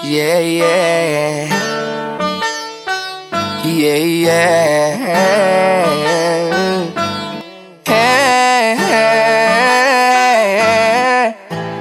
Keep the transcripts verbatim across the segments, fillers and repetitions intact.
Yeah, yeah. Yeah, yeah. Hey, hey.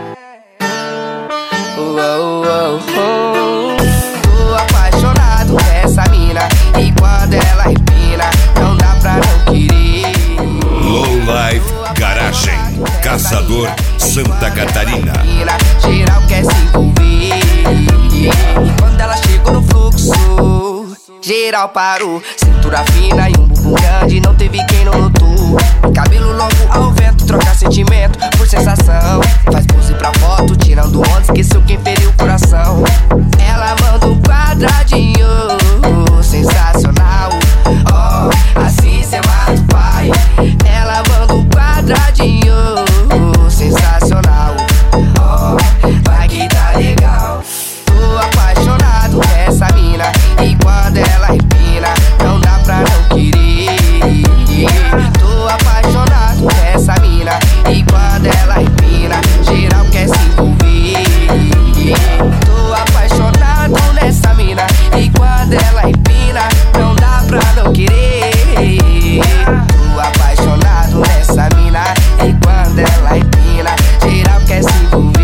Uou, uou, uou. Tô apaixonado nessa mina, e quando ela empina, não dá pra não querer. Low Life Garagem, Caçador, Santa Catarina. Geral quer se envolver, e quando ela chegou no fluxo, geral parou. Cintura fina e um bumbum grande, não teve quem não notou. Cabelo longo ao vento, troca sentimento por sensação. Faz pose pra foto, tirando onda, esqueceu quem feriu o coração. Ela manda um quadradinho, sensacional. Oh, assim cê mata o pai. Ela manda um quadradinho, sensacional. Oh, vai que tá legal. Tô apaixonado nessa mina, e quando ela empina, não dá pra não querer. Tô apaixonado nessa mina, e quando ela empina, geral quer se envolver. Tô apaixonado nessa mina, e quando ela empina, não dá pra não querer. Tô apaixonado nessa mina, e quando ela empina, geral quer se envolver.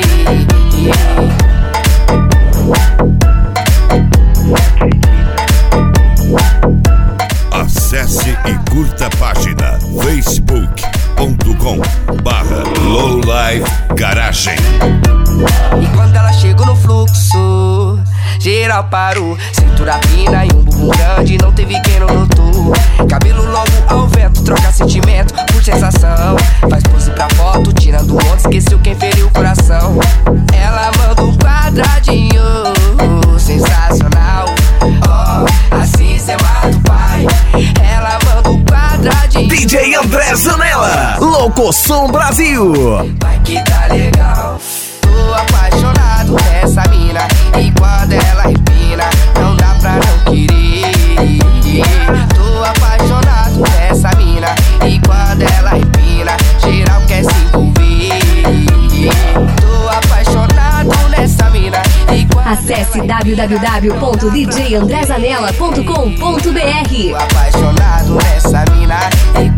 Acesse e curta a página facebook ponto com barra Low Life Garagem. E quando ela chegou no fluxo, geral parou. Cintura fina e um bumbum grande, não teve quem não notou. Cabelo longo ao vento, troca sentimento por sensação. Faz pose pra foto, tirando onda, esqueceu quem feriu o coração. Ela manda um quadradinho, sensacional. Oh, assim cê mata o pai. Ela manda um quadradinho. D J André Zanella, Locoção Brasil. Vai que tá legal. Tô apaixonado nessa mina, e quando ela empina, não dá pra não querer. Tô apaixonado nessa mina, e quando ela empina, geral quer se envolver. Tô apaixonado nessa mina, e quando acesse w w w ponto d j andré zanella ponto com ponto b r. Tô apaixonado nessa mina, e